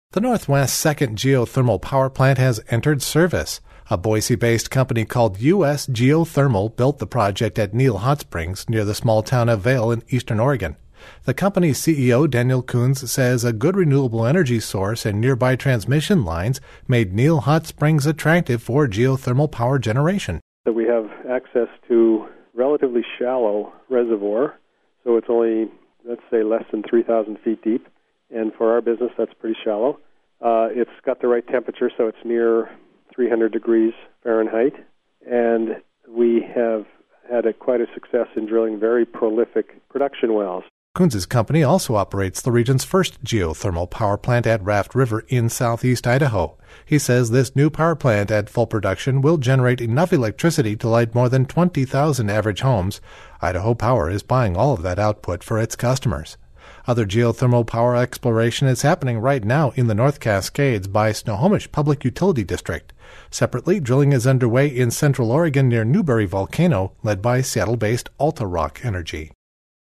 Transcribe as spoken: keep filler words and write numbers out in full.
The Northwest's second geothermal power plant has entered service. A Boise-based company called U S Geothermal built the project at Neal Hot Springs near the small town of Vail in eastern Oregon. The company's C E O, Daniel Coons, says a good renewable energy source and nearby transmission lines made Neal Hot Springs attractive for geothermal power generation. So we have access to relatively shallow reservoir, so it's only, let's say, less than three thousand feet deep. And for our business, that's pretty shallow. Uh, it's got the right temperature, so it's near three hundred degrees Fahrenheit. And we have had a, quite a success in drilling very prolific production wells. Coons' company also operates the region's first geothermal power plant at Raft River in southeast Idaho. He says this new power plant at full production will generate enough electricity to light more than twenty thousand average homes. Idaho Power is buying all of that output for its customers. Other geothermal power exploration is happening right now in the North Cascades by Snohomish Public Utility District. Separately, drilling is underway in central Oregon near Newberry Volcano, led by Seattle-based Alta Rock Energy.